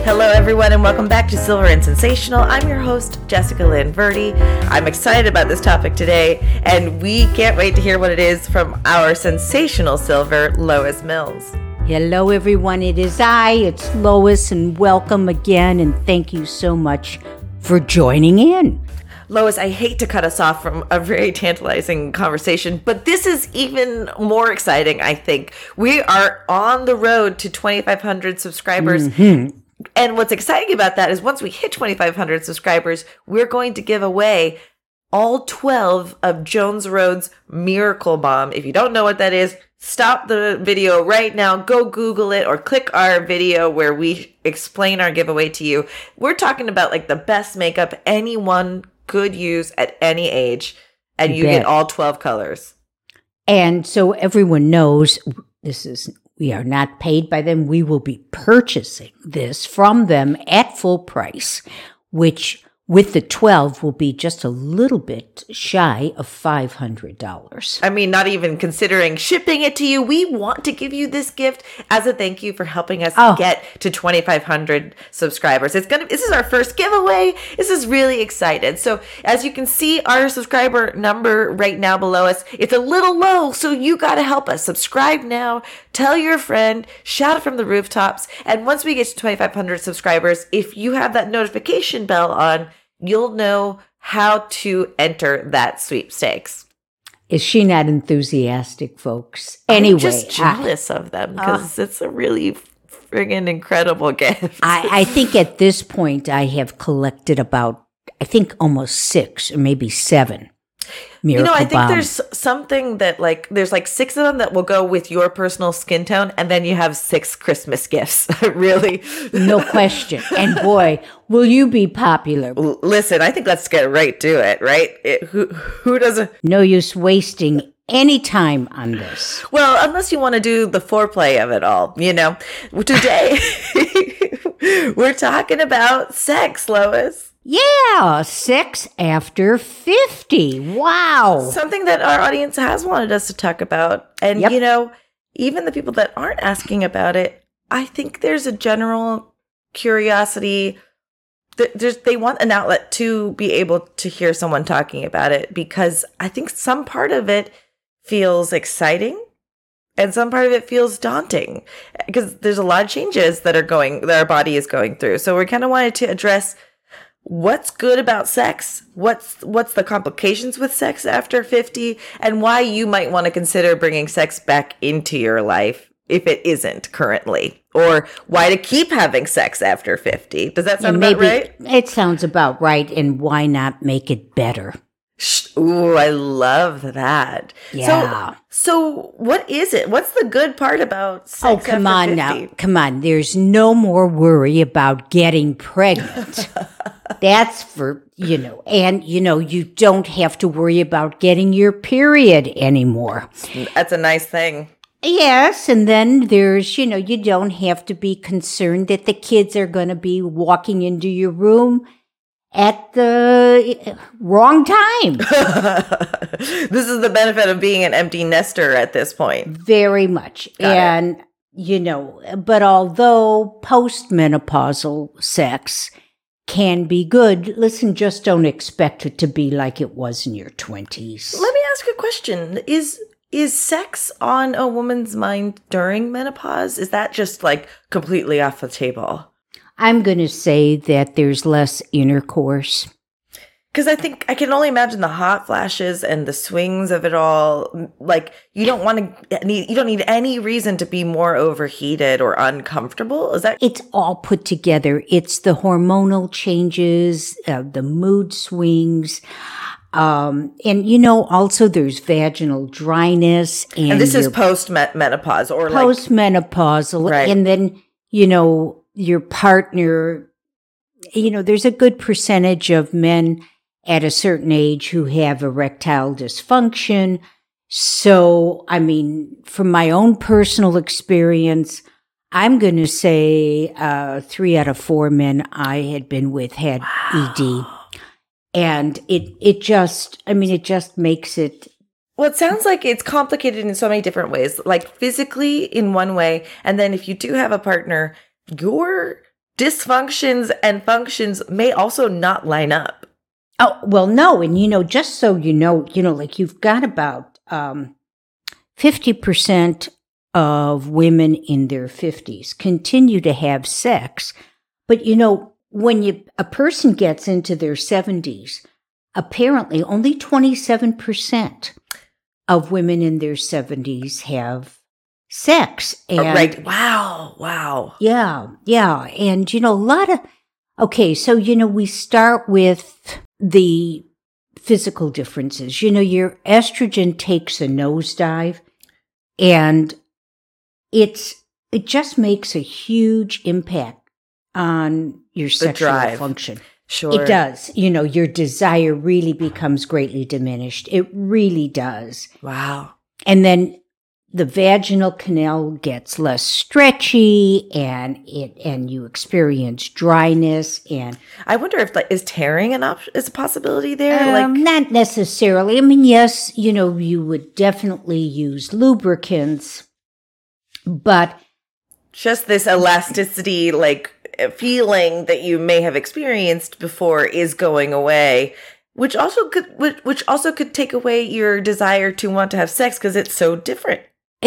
Hello, everyone, and welcome back to Silver and Sensational. I'm your host, Jessica Lynn Verdi. I'm excited about this topic today, and we can't wait to hear what it is from our sensational silver, Lois Mills. Hello, everyone. It's Lois, and welcome again, and thank you so much for joining in. Lois, I hate to cut us off from a very tantalizing conversation, but this is even more exciting, I think. We are on the road to 2,500 subscribers. Mm-hmm. And what's exciting about that is once we hit 2,500 subscribers, we're going to give away all 12 of Jones Road's Miracle Bomb. If you don't know what that is, stop the video right now, go Google it, or click our video where we explain our giveaway to you. We're talking about like the best makeup anyone could use at any age, and you get all 12 colors. And so everyone knows we are not paid by them. We will be purchasing this from them at full price, which with the 12 will be just a little bit shy of $500. I mean, not even considering shipping it to you. We want to give you this gift as a thank you for helping us get to 2,500 subscribers. This is our first giveaway. This is really excited. So as you can see, our subscriber number right now below us, it's a little low. So you got to help us. Subscribe now. Tell your friend. Shout it from the rooftops. And once we get to 2,500 subscribers, if you have that notification bell on, you'll know how to enter that sweepstakes. Is she not enthusiastic, folks? Anyway, I'm just jealous of them because it's a really friggin' incredible gift. I think at this point I have collected about, almost 6 or maybe 7 Miracle I think Bombs. there's something that there's 6 of them that will go with your personal skin tone, and then you have 6 Christmas gifts. Really. No question. And boy, will you be popular. Listen, I think let's get right to it, right? Who doesn't? No use wasting any time on this. Well, unless you want to do the foreplay of it all, Today, we're talking about sex, Lois. Yeah, sex after 50. Wow. Something that our audience has wanted us to talk about. And, even the people that aren't asking about it, I think there's a general curiosity. They want an outlet to be able to hear someone talking about it, because I think some part of it feels exciting and some part of it feels daunting because there's a lot of changes that our body is going through. So we kind of wanted to address what's good about sex, what's the complications with sex after 50, and why you might want to consider bringing sex back into your life if it isn't currently, or why to keep having sex after 50. Does that sound about right? It sounds about right, and why not make it better? Ooh, I love that. Yeah. So what is it? What's the good part about sex after 50? Come on now. Come on. There's no more worry about getting pregnant. That's for, and, you don't have to worry about getting your period anymore. That's a nice thing. Yes, and then there's, you don't have to be concerned that the kids are going to be walking into your room at the wrong time. This is the benefit of being an empty nester at this point. Very much. Got it. But although postmenopausal sex can be good, listen, just don't expect it to be like it was in your 20s. Let me ask a question. Is sex on a woman's mind during menopause? Is that just completely off the table? I'm going to say that there's less intercourse. Because I think I can only imagine the hot flashes and the swings of it all. You don't need any reason to be more overheated or uncomfortable. Is that? It's all put together. It's the hormonal changes, the mood swings. And also there's vaginal dryness. And this is post-menopause or post-menopausal. Right. And then, your partner, there's a good percentage of men at a certain age who have erectile dysfunction. So, from my own personal experience, I'm going to say 3 out of 4 men I had been with had ED. And it just makes it. Well, it sounds like it's complicated in so many different ways, like physically in one way. And then if you do have a partner, your dysfunctions and functions may also not line up. Oh, well, no. And, just so like you've got about 50% of women in their 50s continue to have sex. But, when a person gets into their 70s, apparently only 27% of women in their 70s have sex. And, right. Wow. Yeah. And, a lot of, okay, so, we start with the physical differences. Your estrogen takes a nosedive, and it just makes a huge impact on your sexual function. Sure. It does. Your desire really becomes greatly diminished. It really does. Wow. And then the vaginal canal gets less stretchy, and you experience dryness. And I wonder if is tearing is a possibility there. Not necessarily. I mean, yes, you would definitely use lubricants, but just this elasticity, feeling that you may have experienced before is going away, which also could take away your desire to want to have sex because it's so different.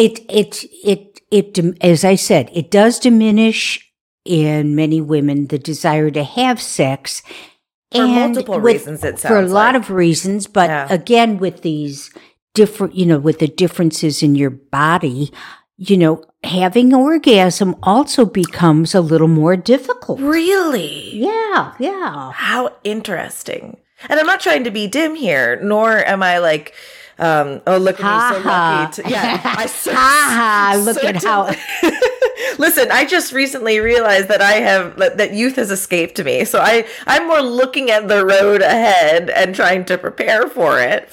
It as I said, it does diminish in many women the desire to have sex. For multiple reasons, it sounds for a lot of reasons, but again, with these different, with the differences in your body, having orgasm also becomes a little more difficult. Really? Yeah. How interesting. And I'm not trying to be dim here, nor am I look at me, so lucky. Look at how. Listen, I just recently realized that that youth has escaped me. So I'm more looking at the road ahead and trying to prepare for it.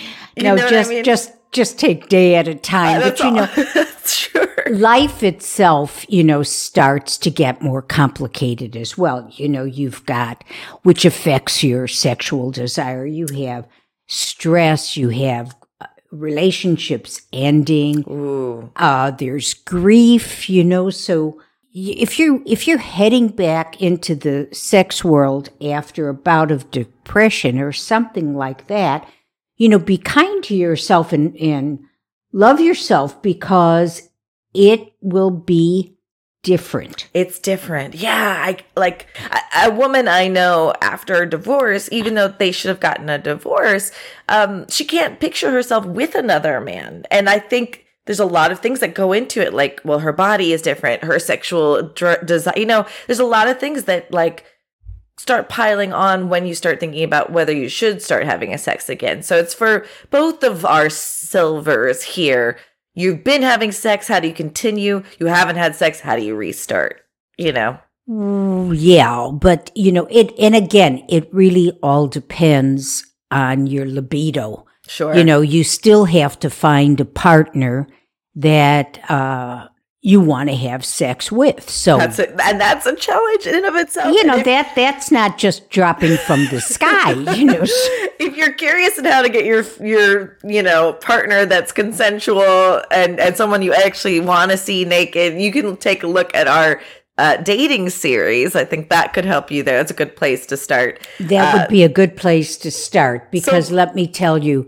Just take day at a time. But sure. Life itself, starts to get more complicated as well. You've got, which affects your sexual desire. You have stress, you have relationships ending. Ooh. There's grief, so if you're heading back into the sex world after a bout of depression or something like that, be kind to yourself and love yourself, because it will be different. It's different. Yeah. A woman I know after a divorce, even though they should have gotten a divorce, she can't picture herself with another man. And I think there's a lot of things that go into it. Her body is different. Her sexual desire, there's a lot of things that start piling on when you start thinking about whether you should start having a sex again. So it's for both of our silvers here. You've been having sex. How do you continue? You haven't had sex. How do you restart? Yeah, but it really all depends on your libido. Sure. You still have to find a partner that you want to have sex with. So that's a challenge in and of itself. That's not just dropping from the sky. If you're curious on how to get your partner that's consensual and someone you actually want to see naked, you can take a look at our dating series. I think that could help you there. That's a good place to start. That would be a good place to start, because let me tell you,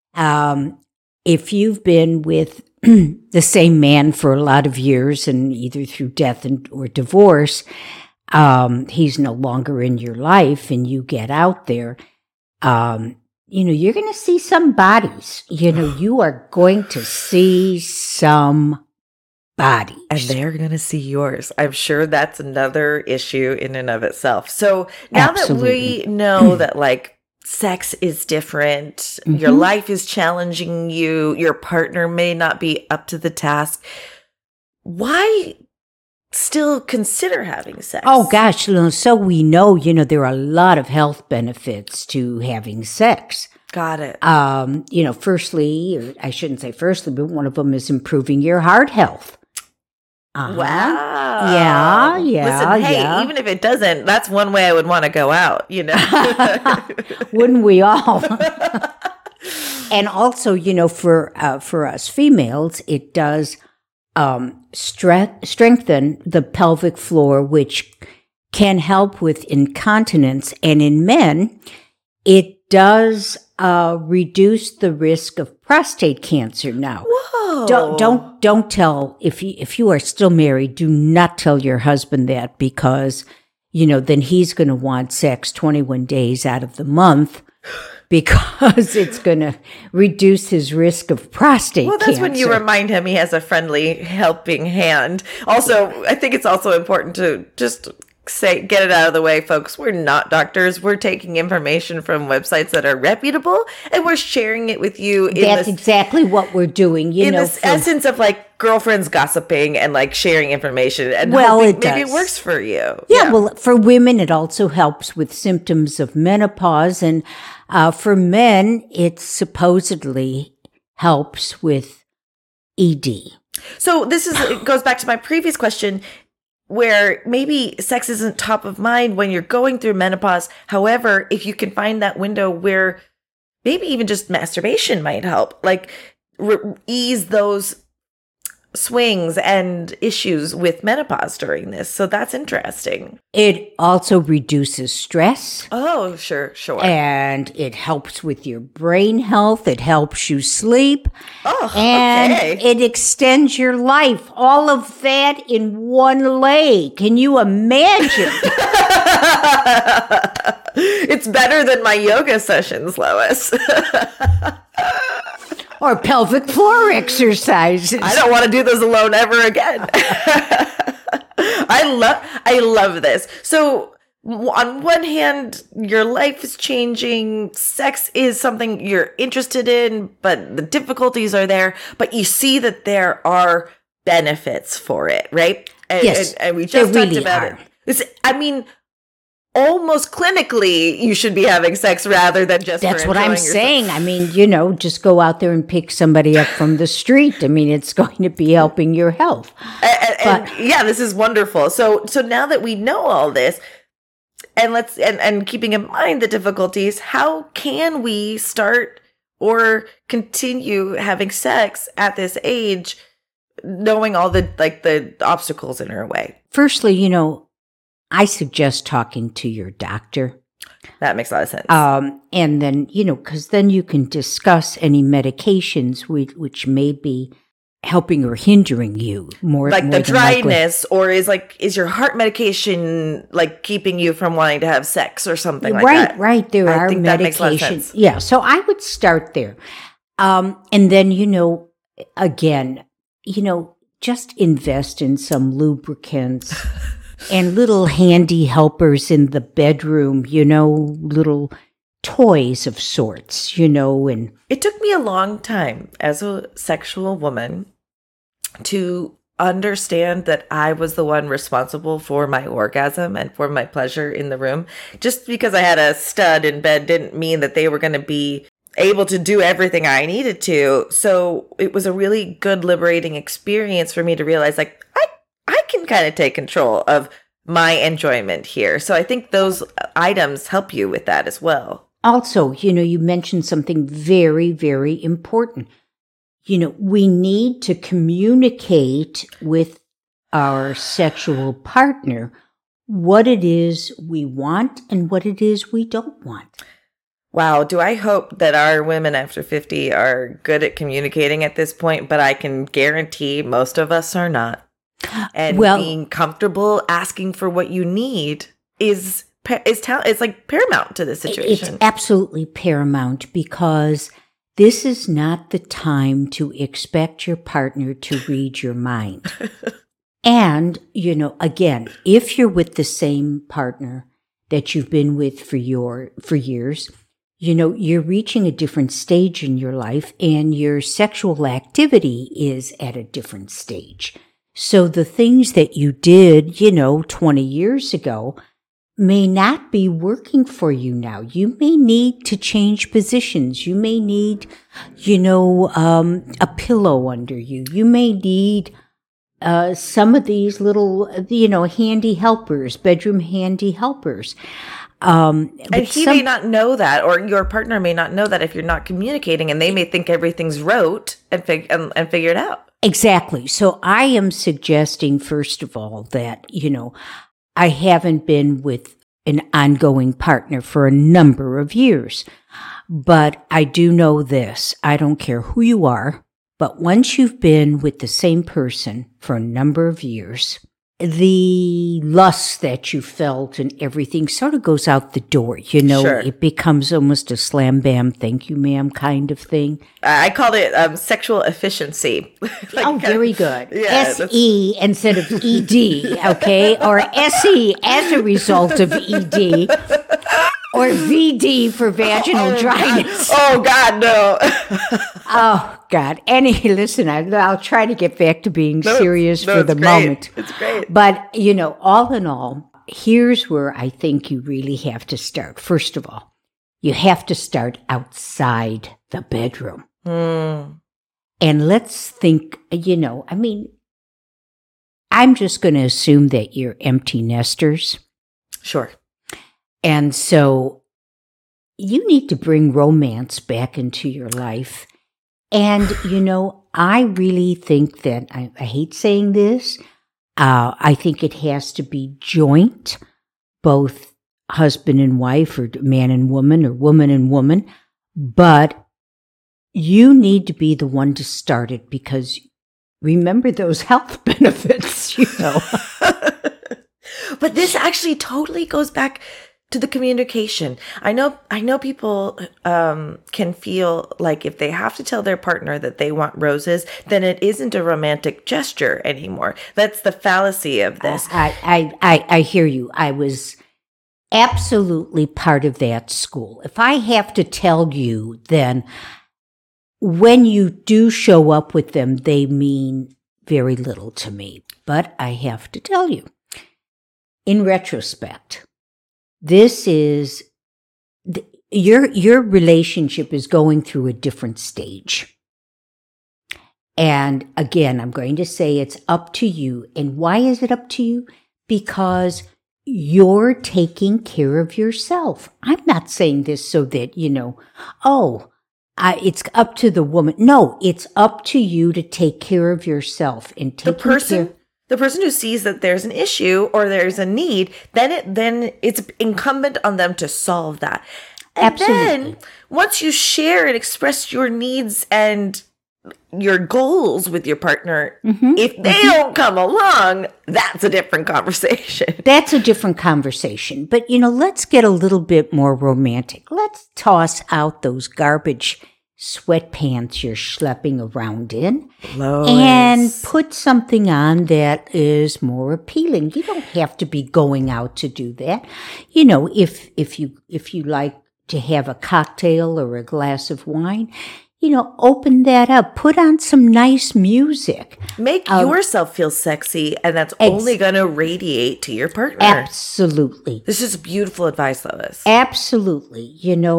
if you've been with the same man for a lot of years, and either through death or divorce, he's no longer in your life, and you get out there, you're going to see some bodies. You are going to see some bodies. And they're going to see yours. I'm sure that's another issue in and of itself. So now Absolutely. that we know that sex is different, mm-hmm. your life is challenging you, your partner may not be up to the task, why still consider having sex? Oh gosh, so we know, there are a lot of health benefits to having sex. Got it. Firstly, or I shouldn't say firstly, but one of them is improving your heart health. Wow. Yeah. Listen, hey, even if it doesn't, that's one way I would want to go out, Wouldn't we all? And also, for us females, it does strengthen the pelvic floor, which can help with incontinence. And in men, it does reduce the risk of prostate cancer. Now, Whoa. don't tell, if you are still married, do not tell your husband that, because, then he's going to want sex 21 days out of the month, because it's going to reduce his risk of prostate cancer. Well, that's when you remind him he has a friendly helping hand. Also, I think it's also important to just get it out of the way, folks. We're not doctors. We're taking information from websites that are reputable, and we're sharing it with you. That's exactly what we're doing. This essence of like girlfriends gossiping and like sharing information, and maybe it works for you. Yeah, well, for women, it also helps with symptoms of menopause, and for men, it supposedly helps with ED. So it goes back to my previous question, where maybe sex isn't top of mind when you're going through menopause. However, if you can find that window where maybe even just masturbation might help, like ease those swings and issues with menopause during this. So that's interesting. It also reduces stress. Oh, sure. And it helps with your brain health. It helps you sleep. Oh, and okay. It extends your life. All of that in one lay. Can you imagine? It's better than my yoga sessions, Lois. Or pelvic floor exercises. I don't want to do those alone ever again. I love this. So on one hand, your life is changing. Sex is something you're interested in, but the difficulties are there. But you see that there are benefits for it, right? Yes, and we just really talked about it. Almost clinically, you should be having sex rather than just. That's what I'm saying. Just go out there and pick somebody up from the street. It's going to be helping your health. And this is wonderful. So now that we know all this, and keeping in mind the difficulties, how can we start or continue having sex at this age, knowing all the obstacles in our way? Firstly, I suggest talking to your doctor. That makes a lot of sense. And then, because then you can discuss any medications which may be helping or hindering you more. Like the dryness, or is your heart medication like keeping you from wanting to have sex or something like that? Right. There are medications. That makes a lot of sense. Yeah. So I would start there. And then, again, just invest in some lubricants. And little handy helpers in the bedroom, little toys of sorts, and it took me a long time as a sexual woman to understand that I was the one responsible for my orgasm and for my pleasure in the room. Just because I had a stud in bed didn't mean that they were going to be able to do everything I needed to. So it was a really good, liberating experience for me to realize, I can kind of take control of my enjoyment here. So I think those items help you with that as well. Also, you mentioned something very, very important. We need to communicate with our sexual partner what it is we want and what it is we don't want. Wow. Do I hope that our women after 50 are good at communicating at this point, but I can guarantee most of us are not. And being comfortable asking for what you need is like paramount to this situation. It's absolutely paramount, because this is not the time to expect your partner to read your mind. And, again, if you're with the same partner that you've been with for years, you're reaching a different stage in your life, and your sexual activity is at a different stage. So the things that you did, 20 years ago may not be working for you now. You may need to change positions. You may need, a pillow under you. You may need some of these little, handy helpers, bedroom handy helpers. And he may not know that, or your partner may not know that if you're not communicating, and they may think everything's rote and figure it out. Exactly. So I am suggesting, first of all, that, I haven't been with an ongoing partner for a number of years. But I do know this. I don't care who you are, but once you've been with the same person for a number of years, the lust that you felt and everything sort of goes out the door. Sure. It becomes almost a slam bam, thank you, ma'am kind of thing. I called it sexual efficiency. Very good. Yeah, SE instead of ED, okay? Or SE as a result of ED. Or VD for vaginal dryness. God, no. Oh, God. Listen, I'll try to get back to being serious for the moment. It's great. But, all in all, here's where I think you really have to start. First of all, you have to start outside the bedroom. And let's think, I'm just going to assume that you're empty nesters. Sure. And so you need to bring romance back into your life. And, I really think that, I hate saying this, I think it has to be joint, both husband and wife or man and woman or woman and woman. But you need to be the one to start it because remember those health benefits, But this actually totally goes back to the communication. I know people can feel like if they have to tell their partner that they want roses, then it isn't a romantic gesture anymore. That's the fallacy of this. I hear you. I was absolutely part of that school. If I have to tell you, then when you do show up with them, they mean very little to me. But I have to tell you, in retrospect, this is your relationship is going through a different stage. And again, I'm going to say it's up to you. And why is it up to you? Because you're taking care of yourself. I'm not saying this so that, it's up to the woman. No, it's up to you to take care of yourself and take The person who sees that there's an issue or there's a need, then it's incumbent on them to solve that. And Absolutely. then once you share and express your needs and your goals with your partner, if they don't come along, that's a different conversation. That's a different conversation. But, let's get a little bit more romantic. Let's toss out those garbage sweatpants you're schlepping around in and put something on that is more appealing. You don't have to be going out to do that. If you like to have a cocktail or a glass of wine, open that up, put on some nice music. Make yourself feel sexy, and that's only going to radiate to your partner. Absolutely. This is beautiful advice, Lois. Absolutely.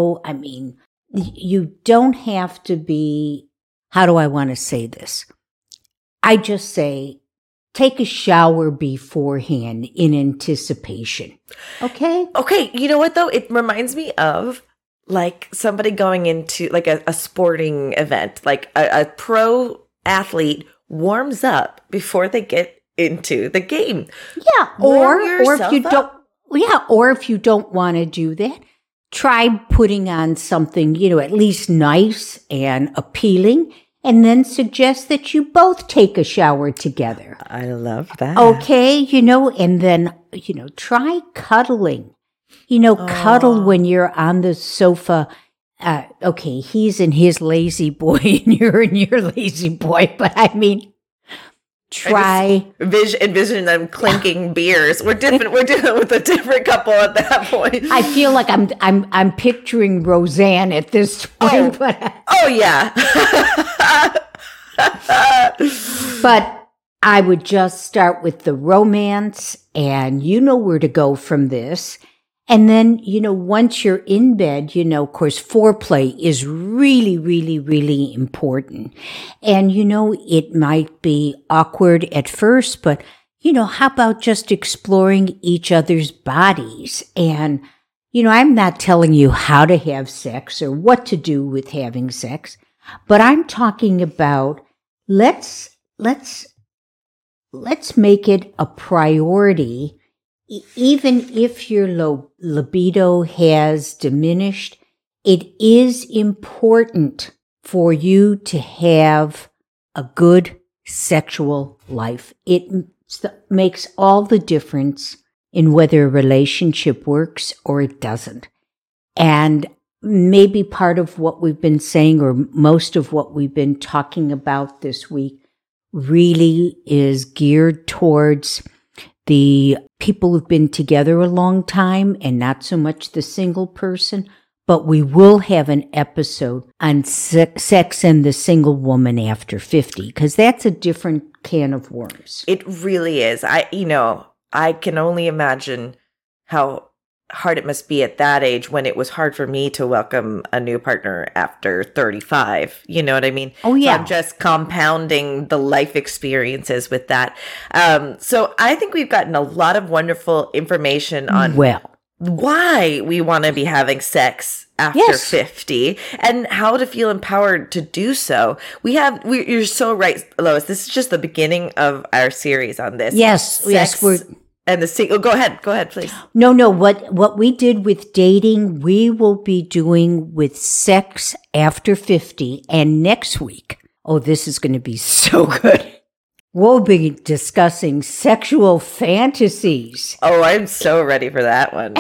You don't have to be, how do I want to say this? I just say, take a shower beforehand in anticipation. Okay? Okay, you know what though? It reminds me of like somebody going into like a sporting event, like a pro athlete warms up before they get into the game. Yeah, or if you don't want to do that, try putting on something, at least nice and appealing, and then suggest that you both take a shower together. I love that. Okay, and then, try cuddling. Cuddle when you're on the sofa. Okay, he's in his lazy boy and you're in your lazy boy, but I mean, try envision them clinking beers. We're dealing with a different couple at that point. I feel like I'm picturing Roseanne at this point. Oh yeah. But I would just start with the romance, and you know where to go from this. And then, once you're in bed, of course, foreplay is really, really, really important. And, it might be awkward at first, but, how about just exploring each other's bodies? And, I'm not telling you how to have sex or what to do with having sex, but I'm talking about let's make it a priority even if your libido has diminished, it is important for you to have a good sexual life. It makes all the difference in whether a relationship works or it doesn't. And maybe part of what we've been saying, or most of what we've been talking about this week, really is geared towards the people who've been together a long time and not so much the single person. But we will have an episode on sex and the single woman after 50, because that's a different can of worms. It really is. I can only imagine how hard it must be at that age, when it was hard for me to welcome a new partner after 35. You know what I mean? Oh, yeah. So I'm just compounding the life experiences with that. So I think we've gotten a lot of wonderful information on why we want to be having sex after 50 and how to feel empowered to do so. You're so right, Lois. This is just the beginning of our series on this. Yes. And go ahead, please. No. What we did with dating, we will be doing with sex after 50. And next week, this is going to be so good. We'll be discussing sexual fantasies. Oh, I'm so ready for that one.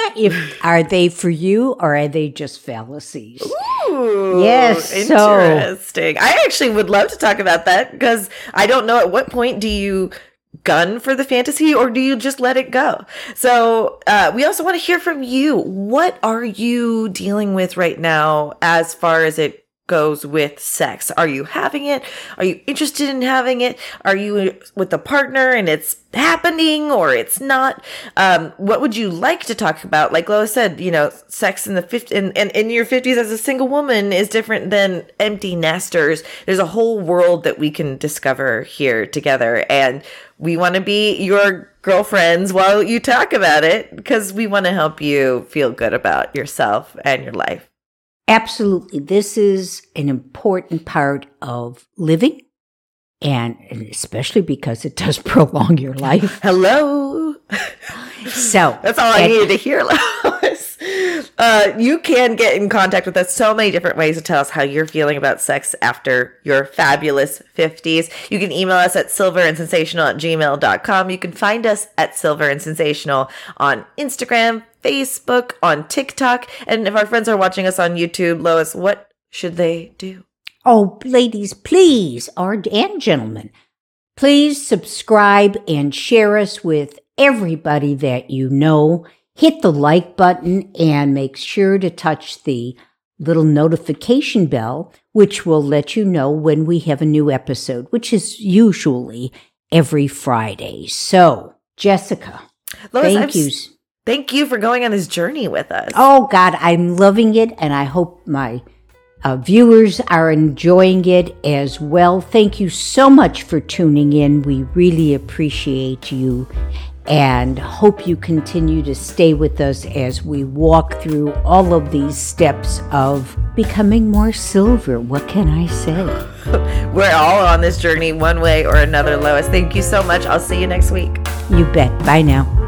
Are they for you, or are they just fallacies? Ooh, yes. Interesting. I actually would love to talk about that, because I don't know, at what point do you gun for the fantasy, or do you just let it go? So we also want to hear from you. What are you dealing with right now as far as it goes with sex? Are you having it? Are you interested in having it? Are you with a partner and it's happening, or it's not? What would you like to talk about? Like Lois said, sex in the 50s and in your 50s as a single woman is different than empty nesters. There's a whole world that we can discover here together, and we want to be your girlfriends while you talk about it, because we want to help you feel good about yourself and your life. Absolutely. This is an important part of living, and especially because it does prolong your life. Hello. So that's all I needed to hear, Lois. You can get in contact with us so many different ways to tell us how you're feeling about sex after your fabulous 50s. You can email us at silverandsensational@gmail.com. You can find us at Silver and Sensational on Instagram, Facebook, on TikTok. And if our friends are watching us on YouTube, Lois, what should they do? Oh, ladies, please, and gentlemen, please subscribe and share us with everybody that you know. Hit the like button and make sure to touch the little notification bell, which will let you know when we have a new episode, which is usually every Friday. So, Jessica, Lois, thank you for going on this journey with us. Oh, God, I'm loving it, and I hope my viewers are enjoying it as well. Thank you so much for tuning in. We really appreciate you, and hope you continue to stay with us as we walk through all of these steps of becoming more silver. What can I say? We're all on this journey one way or another, Lois. Thank you so much. I'll see you next week. You bet. Bye now.